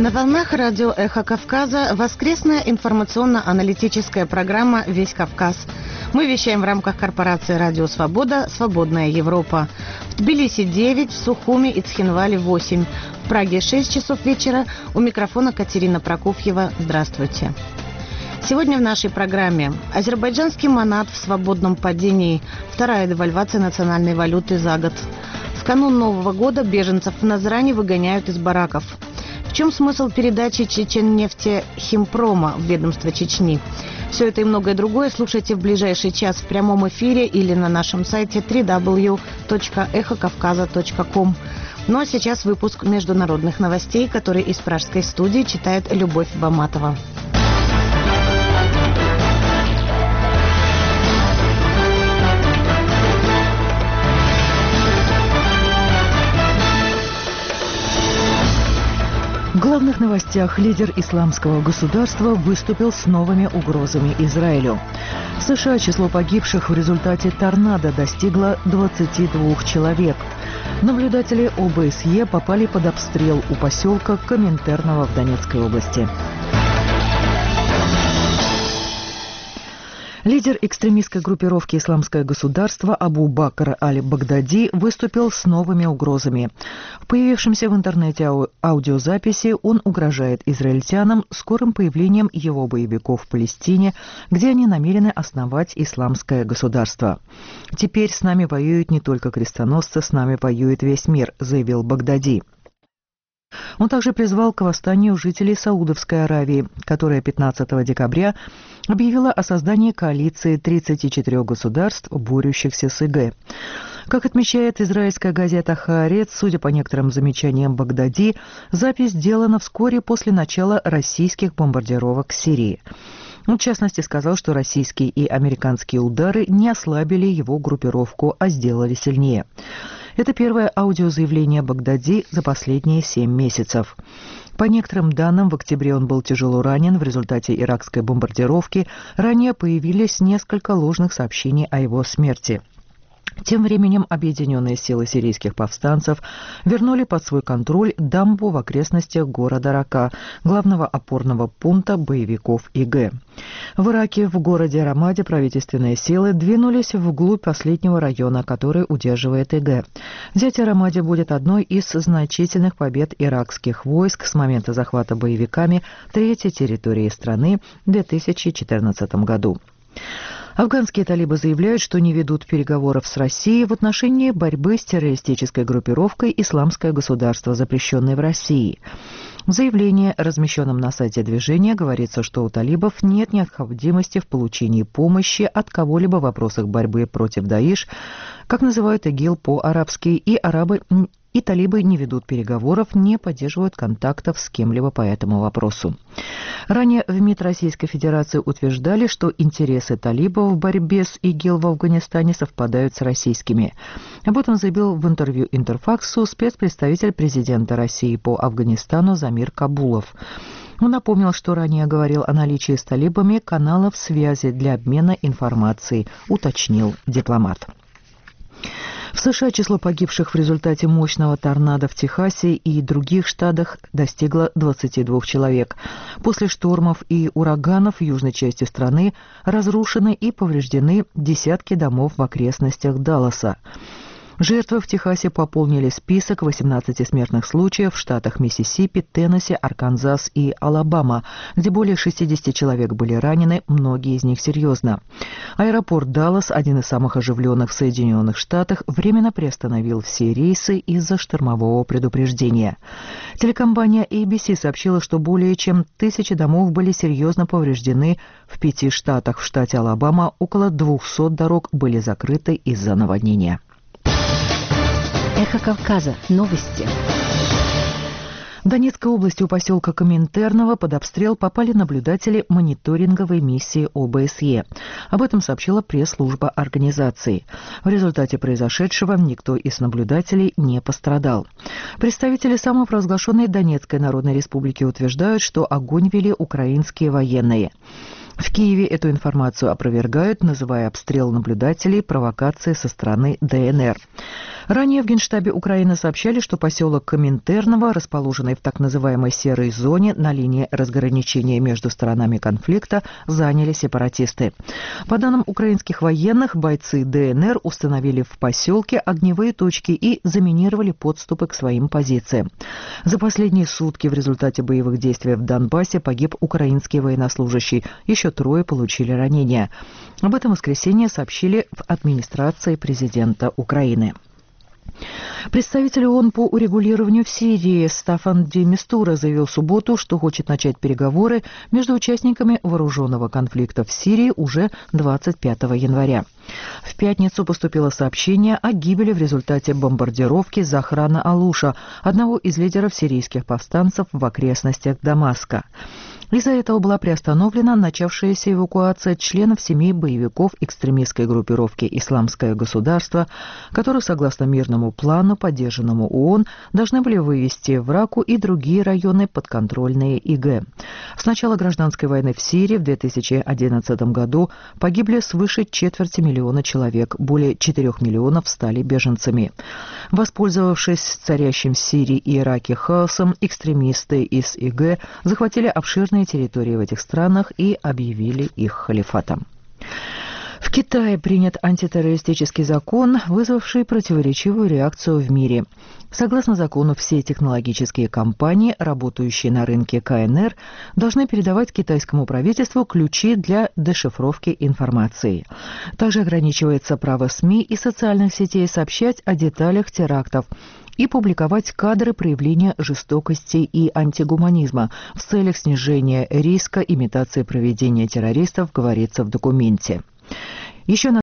На волнах радио «Эхо Кавказа» воскресная информационно-аналитическая программа «Весь Кавказ». Мы вещаем в рамках корпорации «Радио Свобода. Свободная Европа». В Тбилиси 9, в Сухуми и Цхинвале 8. В Праге 6 часов вечера. У микрофона Катерина Прокофьева. Здравствуйте. Сегодня в нашей программе азербайджанский манат в свободном падении. Вторая девальвация национальной валюты за год. В канун Нового года беженцев в Назрани выгоняют из бараков. В чем смысл передачи Чеченнефти Химпрома в ведомство Чечни? Все это и многое другое слушайте в ближайший час в прямом эфире или на нашем сайте www.эхокавказа.ком. Ну а сейчас выпуск международных новостей, который из пражской студии читает Любовь Баматова. В главных новостях лидер исламского государства выступил с новыми угрозами Израилю. В США число погибших в результате торнадо достигло 22 человек. Наблюдатели ОБСЕ попали под обстрел у поселка Коминтерново в Донецкой области. Лидер экстремистской группировки «Исламское государство» Абу Бакр аль-Багдади выступил с новыми угрозами. В появившемся в интернете аудиозаписи он угрожает израильтянам скорым появлением его боевиков в Палестине, где они намерены основать исламское государство. «Теперь с нами воюют не только крестоносцы, с нами воюет весь мир», — заявил Багдади. Он также призвал к восстанию жителей Саудовской Аравии, которая 15 декабря объявила о создании коалиции 34 государств, борющихся с ИГ. Как отмечает израильская газета «Хаарец», судя по некоторым замечаниям Багдади, запись сделана вскоре после начала российских бомбардировок в Сирии. Он, в частности, сказал, что российские и американские удары не ослабили его группировку, а сделали сильнее. Это первое аудиозаявление Багдади за последние 7 месяцев. По некоторым данным, в октябре он был тяжело ранен в результате иракской бомбардировки. Ранее появились несколько ложных сообщений о его смерти. Тем временем объединенные силы сирийских повстанцев вернули под свой контроль дамбу в окрестностях города Рака, главного опорного пункта боевиков ИГ. В Ираке, в городе Рамаде, правительственные силы двинулись вглубь последнего района, который удерживает ИГ. Взятие Рамаде будет одной из значительных побед иракских войск с момента захвата боевиками третьей территории страны в 2014 году. Афганские талибы заявляют, что не ведут переговоров с Россией в отношении борьбы с террористической группировкой «Исламское государство», запрещенной в России. В заявлении, размещенном на сайте движения, говорится, что у талибов нет необходимости в получении помощи от кого-либо в вопросах борьбы против Даиш, как называют ИГИЛ по-арабски, и талибы не ведут переговоров, не поддерживают контактов с кем-либо по этому вопросу. Ранее в МИД Российской Федерации утверждали, что интересы талибов в борьбе с ИГИЛ в Афганистане совпадают с российскими. Об этом заявил в интервью Интерфаксу спецпредставитель президента России по Афганистану Замир Кабулов. Он напомнил, что ранее говорил о наличии с талибами каналов связи для обмена информацией, уточнил дипломат. В США число погибших в результате мощного торнадо в Техасе и других штатах достигло 22 человек. После штормов и ураганов в южной части страны разрушены и повреждены десятки домов в окрестностях Далласа. Жертвы в Техасе пополнили список 18 смертных случаев в штатах Миссисипи, Теннесси, Арканзас и Алабама, где более 60 человек были ранены, многие из них серьезно. Аэропорт Даллас, один из самых оживленных в Соединенных Штатах, временно приостановил все рейсы из-за штормового предупреждения. Телекомпания ABC сообщила, что более чем 1000 домов были серьезно повреждены в 5 штатах. В штате Алабама около 200 дорог были закрыты из-за наводнения. Эхо Кавказа. Новости. В Донецкой области у поселка Коминтерново под обстрел попали наблюдатели мониторинговой миссии ОБСЕ. Об этом сообщила пресс-служба организации. В результате произошедшего никто из наблюдателей не пострадал. Представители самопровозглашенной Донецкой Народной Республики утверждают, что огонь вели украинские военные. В Киеве эту информацию опровергают, называя обстрел наблюдателей провокацией со стороны ДНР. Ранее в Генштабе Украины сообщали, что поселок Коминтерново, расположенный в так называемой серой зоне на линии разграничения между сторонами конфликта, заняли сепаратисты. По данным украинских военных, бойцы ДНР установили в поселке огневые точки и заминировали подступы к своим позициям. За последние сутки в результате боевых действий в Донбассе погиб украинский военнослужащий. Еще 3 получили ранения. Об этом в воскресенье сообщили в администрации президента Украины. Представитель ООН по урегулированию в Сирии Стаффан де Мистура заявил в субботу, что хочет начать переговоры между участниками вооруженного конфликта в Сирии уже 25 января. В пятницу поступило сообщение о гибели в результате бомбардировки Захрана Алуша, одного из лидеров сирийских повстанцев в окрестностях Дамаска. Из-за этого была приостановлена начавшаяся эвакуация членов семей боевиков экстремистской группировки «Исламское государство», которых, согласно мирному плану, поддержанному ООН, должны были вывести в Раку и другие районы, подконтрольные ИГ. С начала гражданской войны в Сирии в 2011 году погибли свыше 250 000 человек, более 4 миллионов стали беженцами. Воспользовавшись царящим в Сирии и Ираке хаосом, экстремисты из ИГ захватили обширные территории в этих странах и объявили их халифатом. В Китае принят антитеррористический закон, вызвавший противоречивую реакцию в мире. Согласно закону, все технологические компании, работающие на рынке КНР, должны передавать китайскому правительству ключи для дешифровки информации. Также ограничивается право СМИ и социальных сетей сообщать о деталях терактов и публиковать кадры проявления жестокости и антигуманизма в целях снижения риска имитации проведения террористов, говорится в документе. Еще на